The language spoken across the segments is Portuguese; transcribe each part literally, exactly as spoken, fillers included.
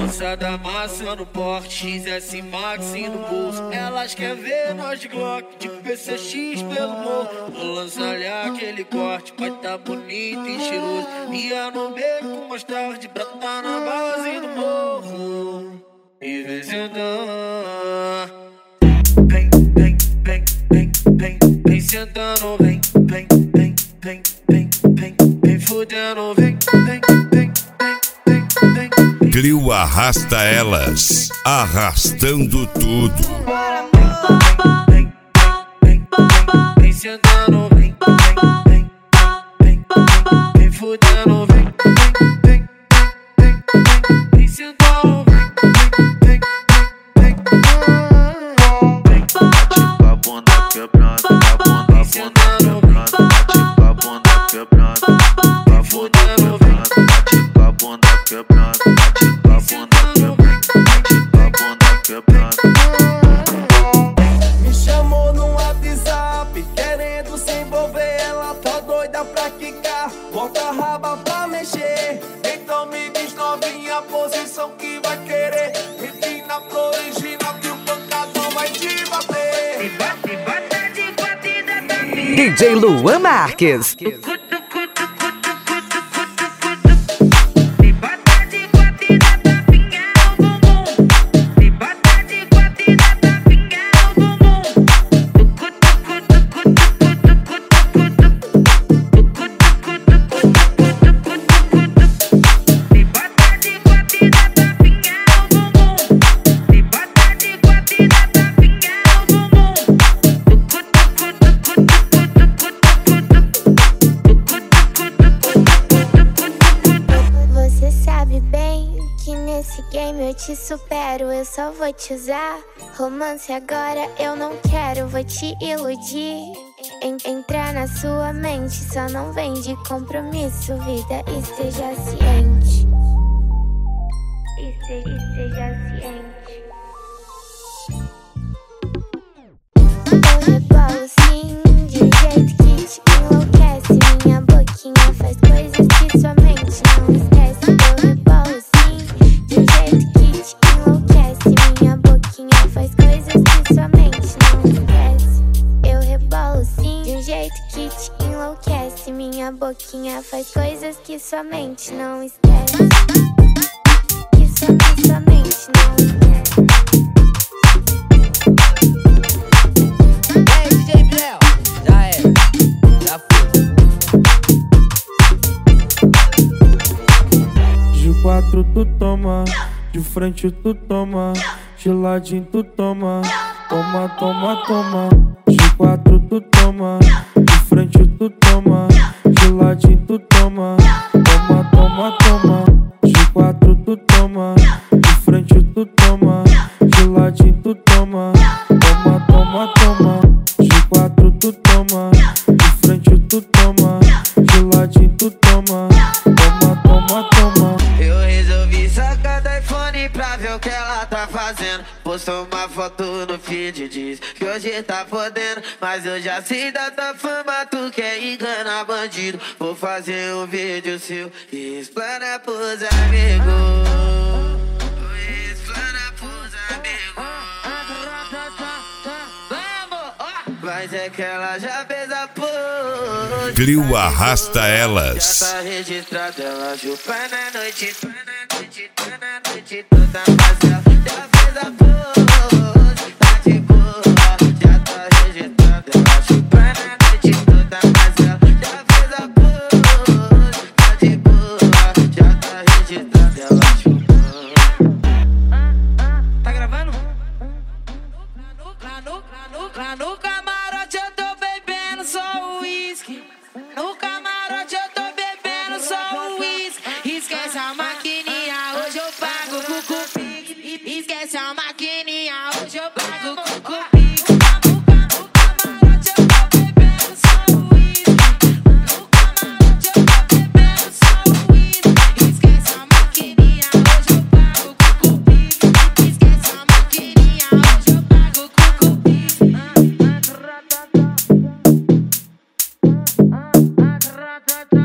Criançada amassando porte, X S Max no bolso. Elas querem ver nós de Glock, de P C X pelo morro. Vou lançar-lhe aquele corte, vai tá bonito e cheiroso. Ia no beco mais tarde, pra tá na base do morro. E vem sentando, vem, vem, vem, vem, vem, vem sentando, vem, vem, vem, vem, vem, vem, vem fudendo, vem, vem, vem, vem, vem. Clio arrasta elas, arrastando tudo. Vem, vem, vem, vem sentando, vem, vem, vem, vem, vem fudendo, vem, vem, vem, vem, vem sentando, vem, vem, vem, vem. Bate a bunda quebrando, a bunda, a bunda quebrando, bate a bunda quebrando, bate a bunda quebrando, bate a bunda quebrando, bate a bunda quebrando. Me chamou no WhatsApp, querendo se envolver, ela tá doida pra quicar, bota a raba pra mexer. Então me diz novinha a posição que vai querer. Empina pro original que o pancadão vai te bater. D J Luan Marques. Eu te supero, eu só vou te usar. Romance agora eu não quero, vou te iludir. En entrar na sua mente, só não vem de compromisso. Vida, esteja ciente. Este esteja ciente. Eu rebolo sim, de um jeito que te enlouquece. Minha boquinha faz coisas que sua mente não esquece. Eu rebolo sim, de um jeito que minha boquinha faz coisas que sua mente não esquece. Eu rebolo sim, de um jeito que te enlouquece. Minha boquinha faz coisas que sua mente não esquece. Que sua, que sua mente não esquece. Ei, D J Biel, já era, já foi. De quatro tu toma, de frente tu toma, de ladinho tu toma, toma, toma, toma. De quatro tu toma, de frente tu toma, de ladinho tu toma, toma, toma, toma. De quatro tu toma, de frente tu toma, de ladinho tu toma, toma, toma, toma. De quatro tu toma, de frente tu toma, de ladinho tu toma, toma, toma, toma. Eu resolvi sacar do iPhone pra ver o que ela tá fazendo. Postou uma foto no feed, diz que hoje tá podendo. Mas eu já sei da tua fama, tu quer enganar bandido. Vou fazer um vídeo seu e explana pros amigos. Explana pros amigos. Mas é que ela já fez a pose. Clio arrasta elas. Já tá registrado, ela chupa na noite, na noite, na noite toda parcela. Já fez a pose, tá de boa. Já tá registrado, ela chupa na noite toda parcela. Já fez a pose, tá de boa. Já tá registrado, ela chupa. Tá gravando? Lá no, lá no, lá no camarote eu tô bebendo só uísque. No camarote eu tô bebendo só uísque. Esquece a maquininha, hoje eu pago com cupique. Esquece a maquininha, hoje eu pago com cupique. No camarote eu tô bebendo só uísque. No camarote eu tô bebendo só uísque. Esquece a maquininha, hoje eu pago com cupique. Esquece a maquininha, hoje eu pago com cupique. Vamos, ó.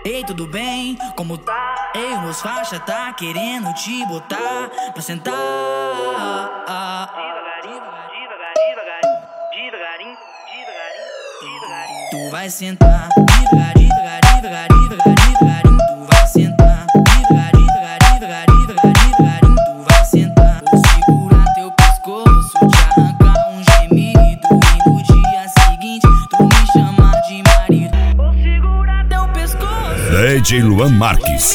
Ei, tudo bem? Como tá? Ei, o meus faixa tá querendo te botar pra sentar. Devagarinho, devagarinho, devagarinho, devagarinho, devagarinho. Tu vai sentar, devagarinho, devagarinho, devagarinho, devagarinho. Tu vai sentar, devagarinho, devagarinho, devagarinho, devagarinho. Tu vai sentar. Vou segurar teu pescoço, te arrancar um gemido. E no dia seguinte tu me chama de marido. Vou segurar teu pescoço, D J Luan Marques.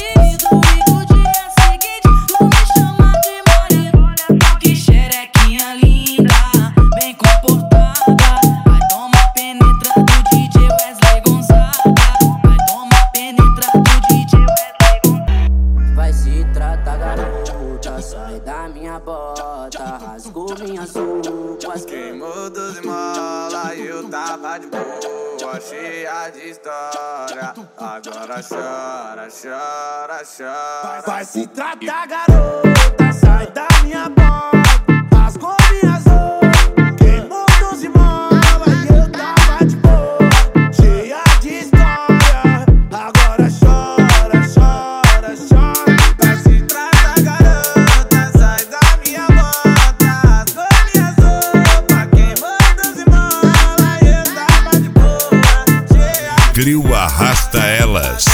Rasgou minhas roupas, queimou doze molas e eu tava de boa, cheia de história. Agora chora, chora, chora. Vai se tratar, garota, sai da minha porta. Rasgou minhas roupas, queimou doze molas e eu tava de boa, cheia de história. Agora chora, chora, chora. Vai se tratar, garota, sai da minha porta. Grill Arrasta Elas.